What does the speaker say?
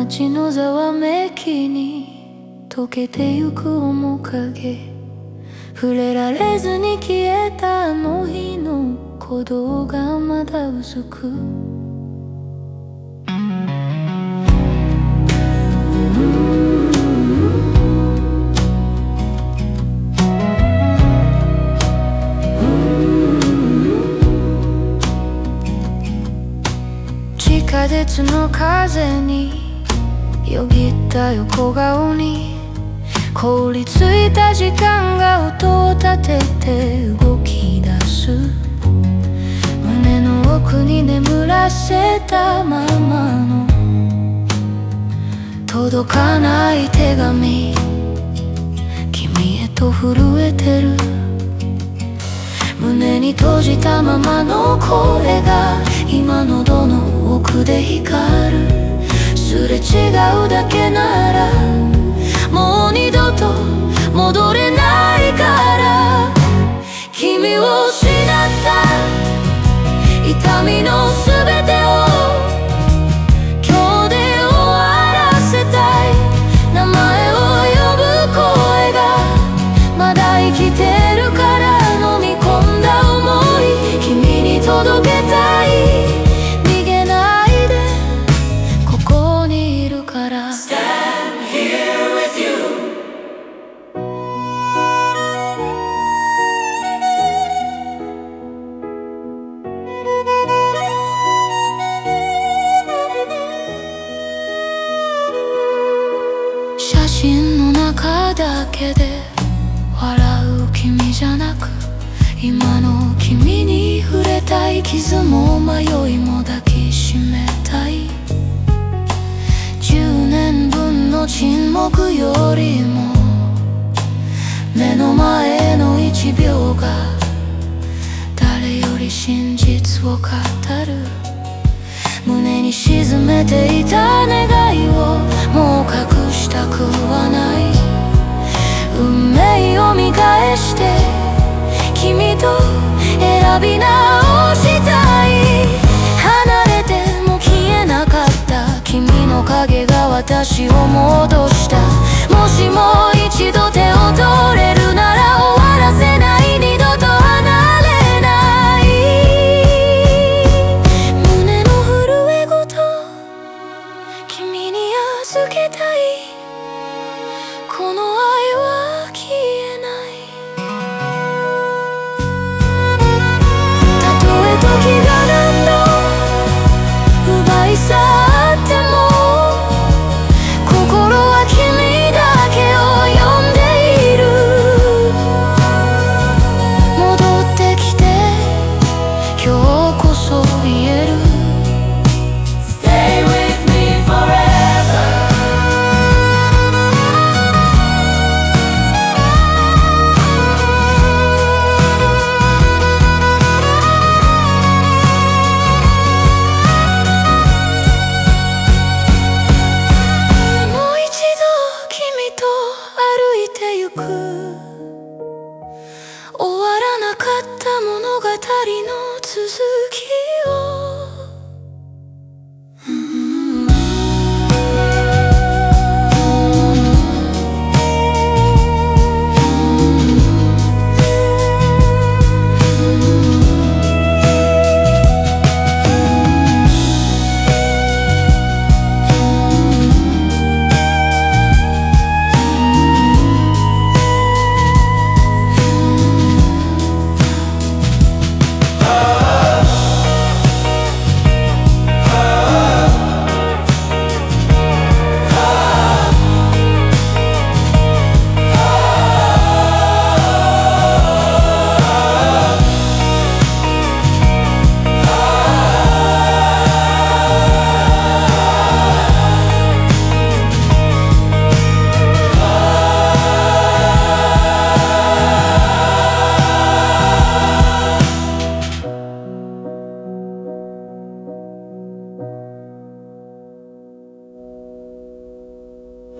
街のざわめきに溶けてゆく面影、触れられずに消えたあの日の鼓動がまだ薄く、地下鉄の風によぎった横顔に凍りついた時間が音を立てて動き出す、胸の奥に眠らせたままの届かない手紙、君へと震えてる胸に閉じたままの声が今喉の奥で光る、すれ違うだけならもう二度と戻れないから、君を失った痛みのすべてを今日で終わらせたい、名前を呼ぶ声がまだ生きてるから、飲み込んだ想い君に届けたい、逃げないでここにいるから。写真の中だけで笑う君じゃなく、今の君に触れたい、傷も迷いも抱きしめたい、10年分の沈黙よりも目の前の1秒が誰より真実を語る、胸に沈めていた願いをもう隠したくはない、運命を見返して君と選び直したい、離れても消えなかった君の影が私を戻した、もしもう一度手を取れるなら終わらせない、二度と離れない、胸の震えごと君に預けたい、この愛は消えない、たとえ時が何度奪い去っても心は君だけを呼んでいる、戻ってきて今日こそ言える、 Stay with me forever。 もう一度君と歩いてゆく、終わらなかった物語の続き